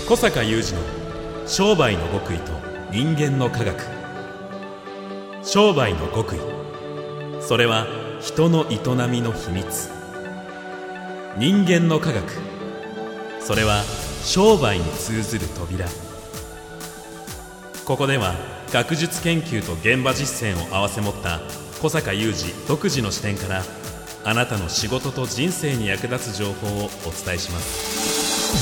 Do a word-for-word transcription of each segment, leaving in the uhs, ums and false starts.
小坂雄二の商売の極意と人間の科学。商売の極意、それは人の営みの秘密。人間の科学、それは商売に通ずる扉。ここでは学術研究と現場実践を併せ持った小坂雄二独自の視点から、あなたの仕事と人生に役立つ情報をお伝えします。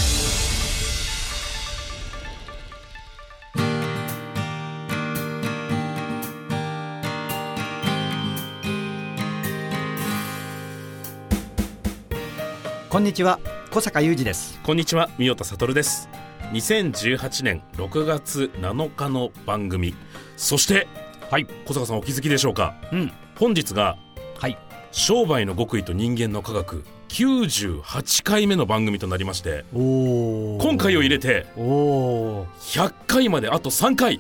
こんにちは、小坂雄二です。 こんにちは、三代田悟です。にせんじゅうはちねんろくがつなのかの番組、そして、はい、小坂さんお気づきでしょうか、うん、本日が、はい、商売の極意と人間の科学きゅうじゅうはちかいめの番組となりまして、お今回を入れておひゃっかいまであとさんかい。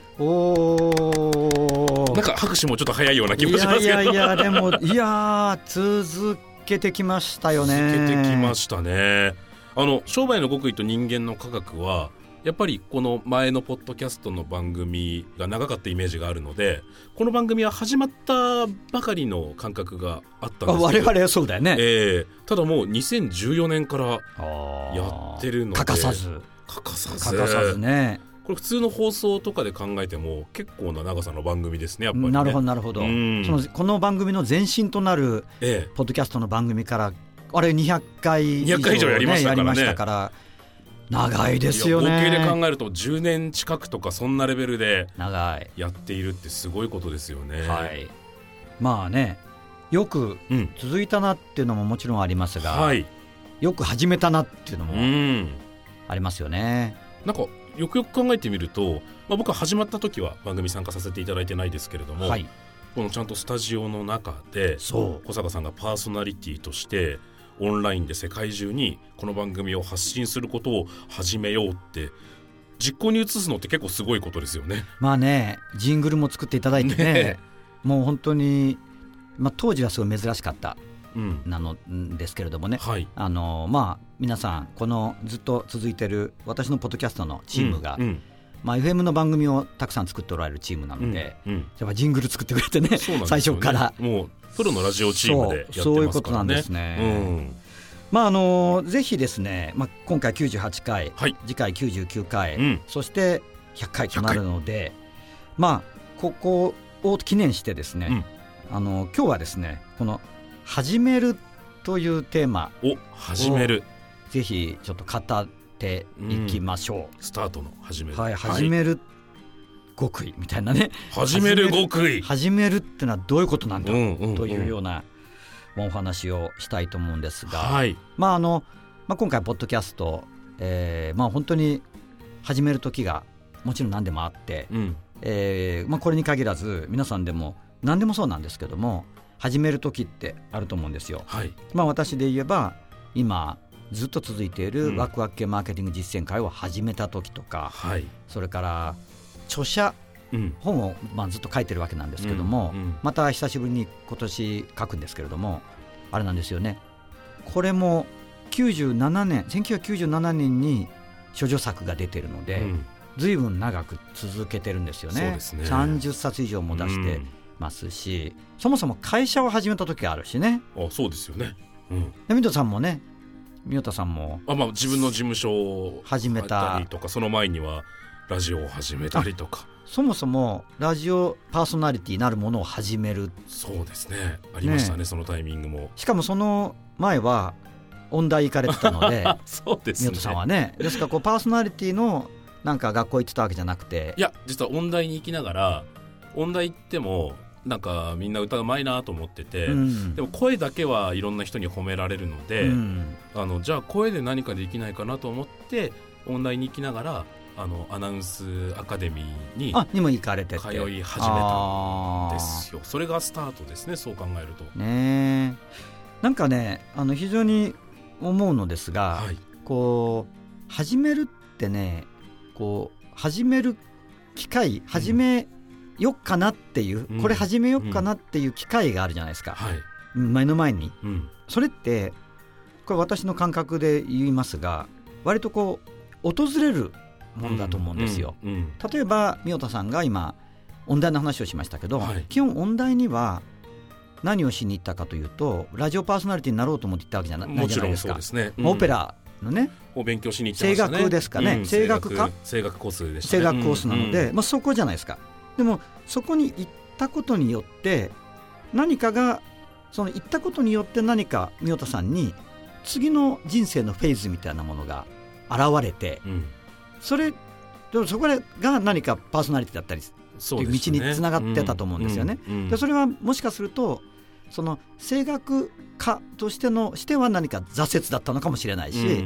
おなんか拍手もちょっと早いような気もしますけど、 いやいやいやでもいや続けてきましたよね。 続けてきましたね。あの商売の極意と人間の科学はやっぱりこの前のポッドキャストの番組が長かったイメージがあるので、この番組は始まったばかりの感覚があったんですけど、 我々はそうだよね、 えー、ただもうにせんじゅうよねんからやってるので欠かさず欠かさず欠かさずね。 これ普通の放送とかで考えても結構な長さの番組ですね、やっぱりね。 なるほどなるほど。そのこの番組の前身となるポッドキャストの番組から、あれにひゃっかい以上、ね、にひゃっかい以上やりましたからね。やりましたから長いですよね。 合計で考えるとじゅうねん近くとかそんなレベルでやっているってすごいことですよね。 はい、まあね、よく続いたなっていうのももちろんありますが、うんはい、よく始めたなっていうのもありますよね。 なんかよくよく考えてみると、まあ、僕は始まった時は番組参加させていただいてないですけれども、はい、このちゃんとスタジオの中で小坂さんがパーソナリティとしてオンラインで世界中にこの番組を発信することを始めようって実行に移すのって結構すごいことですよね。 まあね、ジングルも作っていただいて ね, ねもう本当に、まあ、当時はすごい珍しかったなのですけれどもね、うんはい、あのまあ、皆さんこのずっと続いてる私のポッドキャストのチームが、うんうんまあ、エフエム の番組をたくさん作っておられるチームなので、うんうん、やっぱジングル作ってくれて ね, ね最初からもうプロのラジオチームでやってますからね。そう、そういうことなんですね、うんまあ、あのぜひですね、まあ、今回きゅうじゅうはちかい、はい、次回きゅうじゅうきゅうかい、うん、そしてひゃっかいとなるので、まあ、ここを記念してですね、うん、あの今日はですねこの始めるというテーマを始めるぜひちょっと語っていきましょう、うん、 スタートの始める、 はい、始める極意みたいなね。 始める極意、 始めるってのはどういうことなんだ、うんうんうん、というようなお話をしたいと思うんですが、はいまああのまあ、今回ポッドキャスト、えーまあ、本当に始める時がもちろん何でもあって、うんえーまあ、これに限らず皆さんでも何でもそうなんですけども、始める時ってあると思うんですよ、はいまあ、私で言えば今ずっと続いているワクワク系マーケティング実践会を始めた時とか、はい、それから著者、うん、本を、まあ、ずっと書いてるわけなんですけども、うんうん、また久しぶりに今年書くんですけれども、あれなんですよね、これもきゅうじゅうななねんせんきゅうひゃくきゅうじゅうななねんに処女作が出てるので、うん、随分長く続けてるんですよ ね, そうですね。さんじゅっさつ以上も出してますし、うん、そもそも会社を始めた時があるしね。 あ、そうですよね、うん、 で水戸さんもね、三代さんもあ、まあ、自分の事務所を始めたりとか、その前にはラジオを始めたりとか、 そもそもラジオパーソナリティなるものを始める。 そうですね、ありました ね, ねそのタイミングも。 しかもその前は音大行かれてたのでそうですね、 三代さんはね、ですからこうパーソナリティのなんか学校行ってたわけじゃなくて、 いや実は音大に行きながら、音大行ってもなんかみんな歌うまいなと思ってて、うん、でも声だけはいろんな人に褒められるので、うん、あのじゃあ声で何かできないかなと思って音大に行きながらあのアナウンスアカデミーにあにも行かれてて通い始めたんですよ。それがスタートですね、そう考えるとね。なんかね、あの非常に思うのですが、はい、こう始めるってね、こう始める機会、始めよっかなっていう、うん、これ始めよっかなっていう機会があるじゃないですか、うん、目の前に、うん、それってこれ私の感覚で言いますが、割とこう訪れるものだと思うんですよ、 うんうんうん、 例えば三代田さんが今音大の話をしましたけど、はい、基本音大には何をしに行ったかというとラジオパーソナリティになろうと思って行ったわけじゃないじゃないですか。 もちろんそうですね、うん、 オペラのねお勉強しに行ってましたね。 声楽ですかね、うん、声楽科声楽コースでしたね。 声楽コースなので、うんうんまあ、そこじゃないですか。でもそこに行ったことによって何かがその行ったことによって何か三代田さんに次の人生のフェーズみたいなものが現れて、うん、それそこが何かパーソナリティだったりという道につながってたと思うんですよね。でそれはもしかするとその声楽家としてのしては何か挫折だったのかもしれないし、うんうん、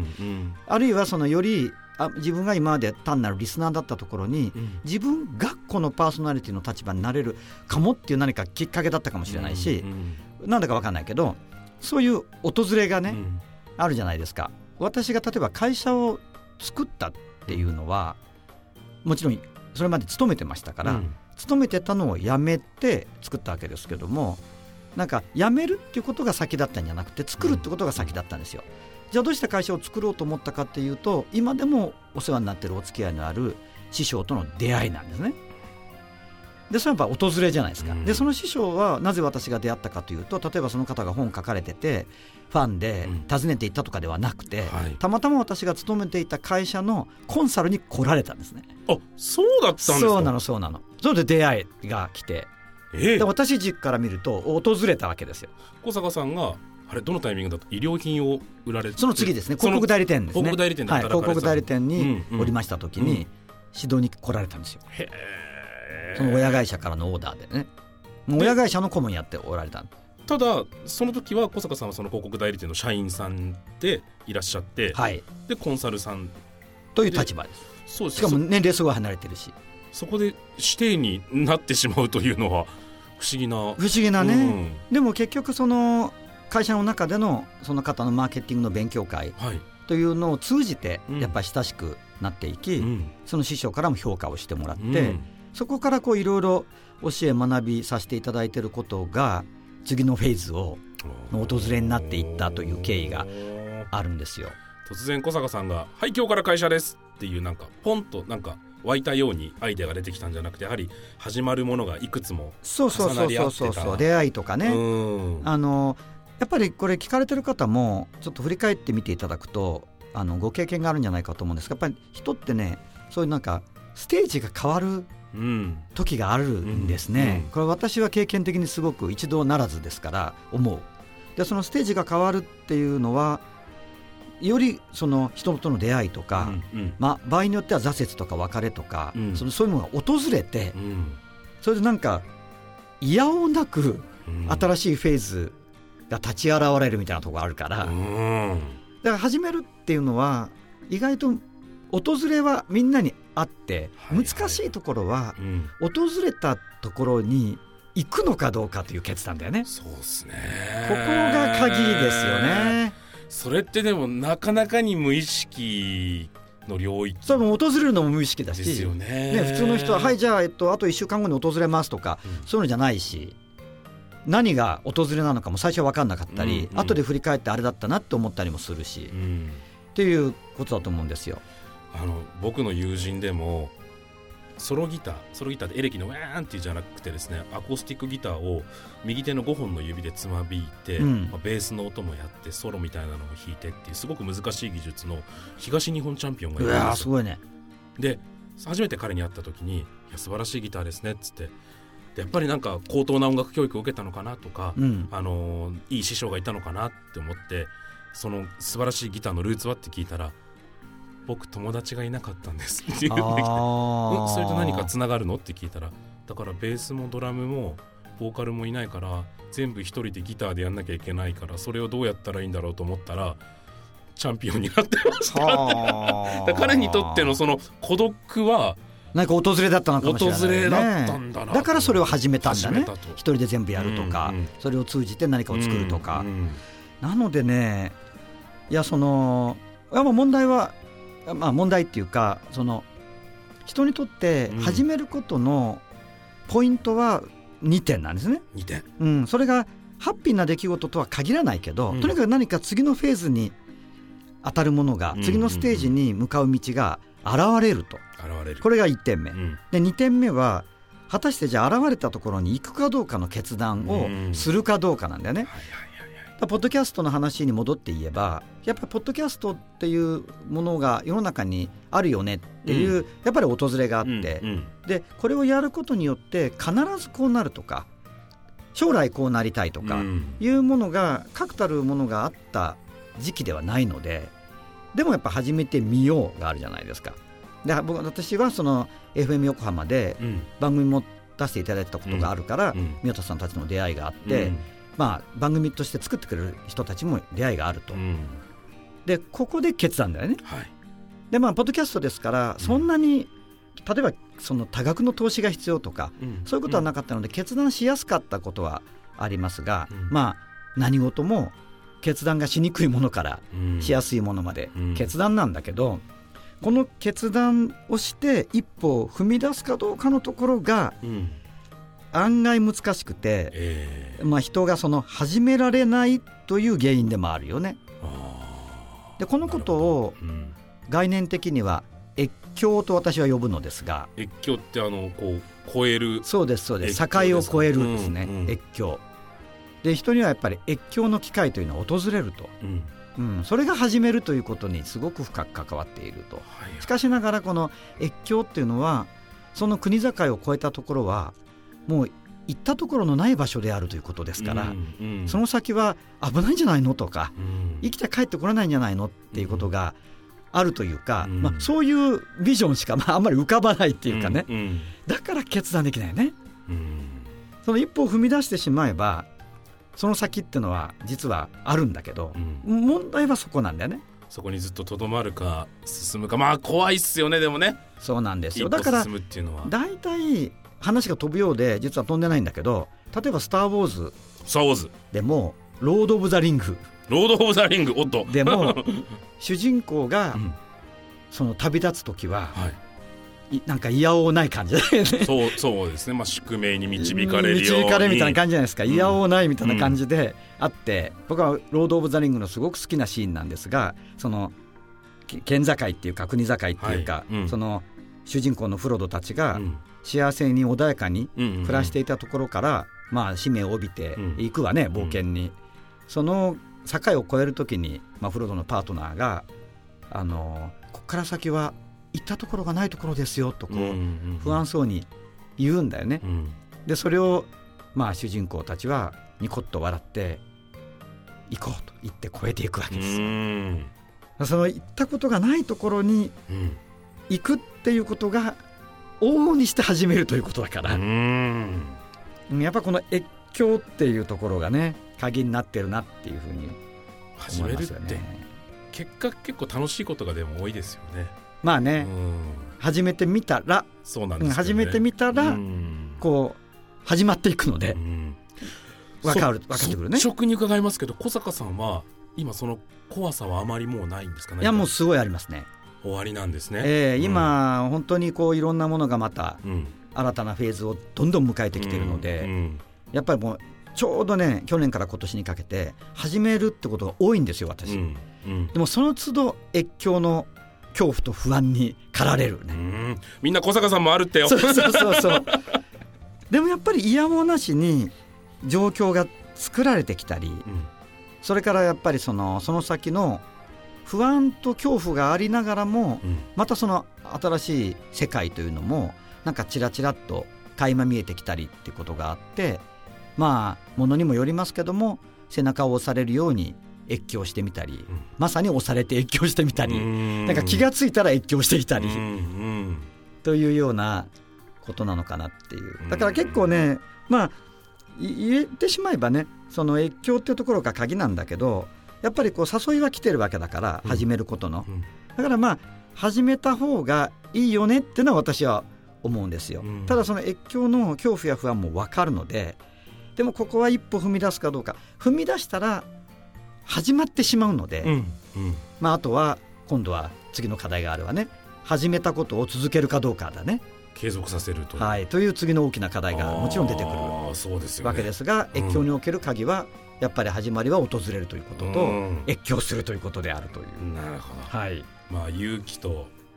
あるいはそのよりあ自分が今まで単なるリスナーだったところに、うん、自分がこのパーソナリティの立場になれるかもっていう何かきっかけだったかもしれないし、うんうん、なんだか分かんないけどそういう訪れがね、うん、あるじゃないですか。私が例えば会社を作ったっていうのはもちろんそれまで勤めてましたから、うん、勤めてたのを辞めて作ったわけですけども、なんか辞めるっていうことが先だったんじゃなくて作るってことが先だったんですよ、うん、じゃあどうして会社を作ろうと思ったかっていうと今でもお世話になっているお付き合いのある師匠との出会いなんですね。でそれはやっぱ訪れじゃないですか、うん、でその師匠はなぜ私が出会ったかというと例えばその方が本書かれててファンで訪ねていったとかではなくて、うんはい、たまたま私が勤めていた会社のコンサルに来られたんですね。 あ、そうだったんですか。 そうなのそうなの。それで出会いが来て、えー、で私軸から見ると訪れたわけですよ。 小坂さんがあれどのタイミングだと衣料品を売られてその次ですね広告代理店ですね。 広告代理店で働かれてた、 はい、広告代理店におりました時に、うんうん、指導に来られたんですよ。へその親会社からのオーダーでねもう親会社の顧問やっておられた。 ただその時は小坂さんはその広告代理店の社員さんでいらっしゃって、はい、でコンサルさんという立場です。そうです。しかも年齢すごい離れてるしそこで指定になってしまうというのは不思議な不思議なね、うん、でも結局その会社の中でのその方のマーケティングの勉強会というのを通じてやっぱり親しくなっていき、うん、その師匠からも評価をしてもらって、うん、そこからこういろいろ教え学びさせていただいていることが次のフェーズをの訪れになっていったという経緯があるんですよ。 突然小坂さんがはい今日から会社ですっていうなんかポンとなんか湧いたようにアイデアが出てきたんじゃなくてやはり始まるものがいくつも重なり合ってた。そうそうそうそうそう出会いとかね、あのやっぱりこれ聞かれてる方もちょっと振り返ってみていただくとあのご経験があるんじゃないかと思うんですがやっぱり人ってねそういうなんかステージが変わる時があるんですね、うんうん、これ私は経験的にすごく一度ならずですから思う。でそのステージが変わるっていうのはよりその人との出会いとか、うんうんまあ、場合によっては挫折とか別れとか、うん、そのそういうのが訪れて、うん、それでなんかいやおうなく新しいフェーズが立ち現れるみたいなところがあるから、うん、だから始めるっていうのは意外と訪れはみんなにあって、はいはい、難しいところは、うん、訪れたところに行くのかどうかという決断だよね。 そうですね。 ここが鍵ですよね。 それってでもなかなかに無意識の領域。 それも訪れるのも無意識だしですよ ね, ね普通の人ははいじゃあ、えっと、あといっしゅうかんごに訪れますとか、うん、そういうのじゃないし何が訪れなのかも最初は分かんなかったり、うんうん、後で振り返ってあれだったなって思ったりもするし、うん、っていうことだと思うんですよ。 あの僕の友人でもソロギターソロギターでエレキのウェーンっていうじゃなくてですねアコースティックギターを右手のごほんの指でつまびいて、うんまあ、ベースの音もやってソロみたいなのを弾いてっていうすごく難しい技術の東日本チャンピオンがいるんですよ。 うわすごいね。 で初めて彼に会った時にいや素晴らしいギターですねっつってでやっぱりなんか高等な音楽教育を受けたのかなとか、うんあのー、いい師匠がいたのかなって思ってその素晴らしいギターのルーツはって聞いたら僕友達がいなかったんですって言ってきて、うん、それと何かつながるのって聞いたらだからベースもドラムもボーカルもいないから全部一人でギターでやんなきゃいけないからそれをどうやったらいいんだろうと思ったらチャンピオンになってましただ彼にとってのその孤独はなんか訪れだったのかもしれない、ね、 訪れだったんだな。 だからそれを始めたんだね。一人で全部やるとか、うんうん、それを通じて何かを作るとか、うんうん、なのでねいやそのやっぱ問題はまあ、問題っていうかその人にとって始めることのポイントはにてんなんですね、 にてん、 うん、それがハッピーな出来事とは限らないけど、うん、とにかく何か次のフェーズに当たるものが、うん、次のステージに向かう道が現れると。 現れる。 これがいってんめ、うん、でにてんめは果たしてじゃあ現れたところに行くかどうかの決断をするかどうかなんだよね、うん、はいはいはいはい、ポッドキャストの話に戻って言えばやっぱりポッドキャストっていうものが世の中にあるよねっていう、うん、やっぱり訪れがあって、うんうん、でこれをやることによって必ずこうなるとか将来こうなりたいとかいうものが確たるものがあった時期ではないので、でもやっぱ始めてみようがあるじゃないですか。で僕私はその エフエム 横浜で番組も出していただいたことがあるから、うん、宮田さんたちの出会いがあって、うん、まあ、番組として作ってくれる人たちも出会いがあると、うん、でここで決断だよね、はい、でまあポッドキャストですからそんなに、うん、例えばその多額の投資が必要とか、うん、そういうことはなかったので決断しやすかったことはありますが、うん、まあ何事も決断がしにくいものからしやすいものまで決断なんだけど、この決断をして一歩を踏み出すかどうかのところが案外難しくて、えーまあ、人がその始められないという原因でもあるよね。でこのことを概念的には越境と私は呼ぶのですが、 越境ってあのこう超える、 そうですそうです、境を越えるですね、うんうん、越境で人にはやっぱり越境の機会というのは訪れると、うんうん、それが始めるということにすごく深く関わっていると、はい、しかしながらこの越境っていうのはその国境を越えたところはもう行ったところのない場所であるということですから、うんうん、その先は危ないんじゃないのとか、うん、生きて帰ってこれないんじゃないのっていうことがあるというか、うんまあ、そういうビジョンしか、まあ、あんまり浮かばないっていうかね、うんうん、だから決断できないね、うん、その一歩を踏み出してしまえばその先ってのは実はあるんだけど、うん、問題はそこなんだよね。 そこにずっととどまるか進むか、まあ怖いっすよね。でもね、 そうなんですよ。だからだいたい話が飛ぶようで実は飛んでないんだけど、例えばスターウォーズスターウォーズでもロード・オブ・ザ・リングロード・オブ・ザ・リングおっとでも主人公がその旅立つ時は、はいなんかいやおうない感じだよね。 そうそうですね、まあ、宿命に導かれるように導かれるみたいな感じじゃないですか、いやおうないみたいな感じであって、うん、僕はロード・オブ・ザ・リングのすごく好きなシーンなんですが、その県境っていうか国境っていうか、はいうん、その主人公のフロドたちが幸せに穏やかに暮らしていたところから、まあ、使命を帯びていくわね、冒険に、うん、その境を越えるときに、まあ、フロドのパートナーがあのここから先は行ったところがないところですよとこう不安そうに言うんだよね、うん、でそれをまあ主人公たちはニコッと笑って行こうと言って越えていくわけですよ。うんその行ったことがないところに行くっていうことが往々にして始めるということだから、うんやっぱこの越境っていうところがね鍵になってるなっていうふうに思いますよね。始めるって結果結構楽しいことがでも多いですよね。 まあね、うん、始めてみたらそうなんですよね、 始めてみたら、うん、こう始まっていくので、うん、分かる分かってくるね。 率直に伺いますけど、小坂さんは今その怖さはあまりもうないんですかね。 いやもうすごいありますね。 終わりなんですね、 えー、今、うん、本当にこういろんなものがまた新たなフェーズをどんどん迎えてきているので、うんうん、やっぱりもうちょうどね去年から今年にかけて始めるってことが多いんですよ私、うんうん、でもその都度越境の恐怖と不安に駆られるね。 うんみんな小坂さんもあるってよ。 そうそうそうそうでもやっぱり嫌もなしに状況が作られてきたり、うん、それからやっぱりその、その先の不安と恐怖がありながらも、うん、またその新しい世界というのもなんかチラチラっと垣間見えてきたりってことがあって、まあものにもよりますけども背中を押されるように越境してみたり、うん、まさに押されて越境してみたり、なんか気がついたら越境していたりというようなことなのかなっていう。だから結構ね、まあ言ってしまえばね、その越境っていうところが鍵なんだけど、やっぱりこう誘いは来てるわけだから始めることの、うん、だからまあ始めた方がいいよねっていうのは私は思うんですよ、うん、ただその越境の恐怖や不安も分かるので、でもここは一歩踏み出すかどうか、踏み出したら始まってしまうので、うんうんまあ、あとは今度は次の課題があるわね。始めたことを続けるかどうかだね。 継続させると、 はい、という次の大きな課題がもちろん出てくるわけですが、越境における鍵はやっぱり始まりは訪れるということと、うん、越境するということであるという。 なるほど、はい、まあ、勇気と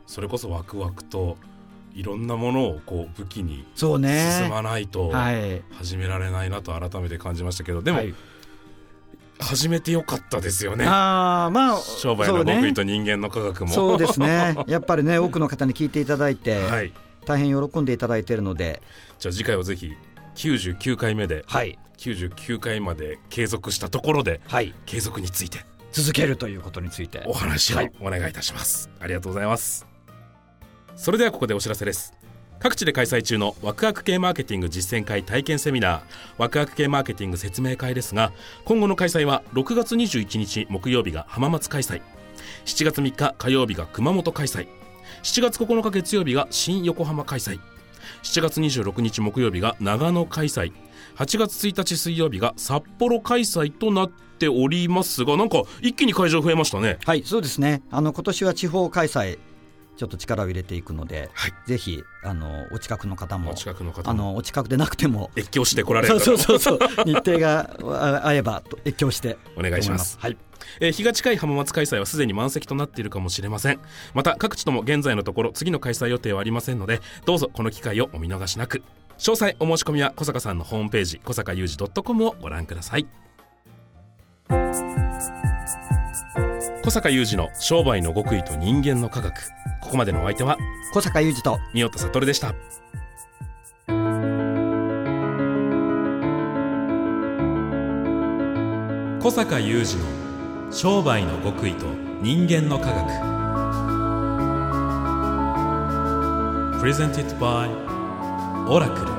それこそワクワクといろんなものをこう武器にそうね進まないと始められないなと改めて感じましたけど、でも、はい、始めてよかったですよね。 あ、まあ、 商売の極意と人間の科学もそうですねやっぱりね多くの方に聞いていただいて、はい、大変喜んでいただいているので、 じゃあ次回はぜひきゅうじゅうきゅうかいめで、はい、きゅうじゅうきゅうかいまで継続したところで、はい、継続について続けるということについてお話をお願いいたします、はい、ありがとうございます。それではここでお知らせです。各地で開催中のワクワク系マーケティング実践会体験セミナーワクワク系マーケティング説明会ですが、今後の開催はろくがつにじゅういちにち木曜日が浜松開催、しちがつみっか火曜日が熊本開催、しちがつここのか月曜日が新横浜開催、しちがつにじゅうろくにち木曜日が長野開催、はちがつついたち水曜日が札幌開催となっておりますが、なんか一気に会場増えましたね。 はい、そうですね。あの今年は地方開催ちょっと力を入れていくので、はい、ぜひあのお近くの方もお近くの方もあのお近くでなくても越境して来られるそうそうそうそう日程が合えば越境してお願いします。 はい、 えー、日が近い浜松開催はすでに満席となっているかもしれません。また各地とも現在のところ次の開催予定はありませんので、どうぞこの機会をお見逃しなく。詳細お申し込みは小坂さんのホームページ小坂雄二 .com をご覧ください。小坂雄二の商売の極意と人間の科学、ここまでのお相手は小坂雄二と三代田悟でした。小坂雄二の商売の極意と人間の科学 Presented by オラクル。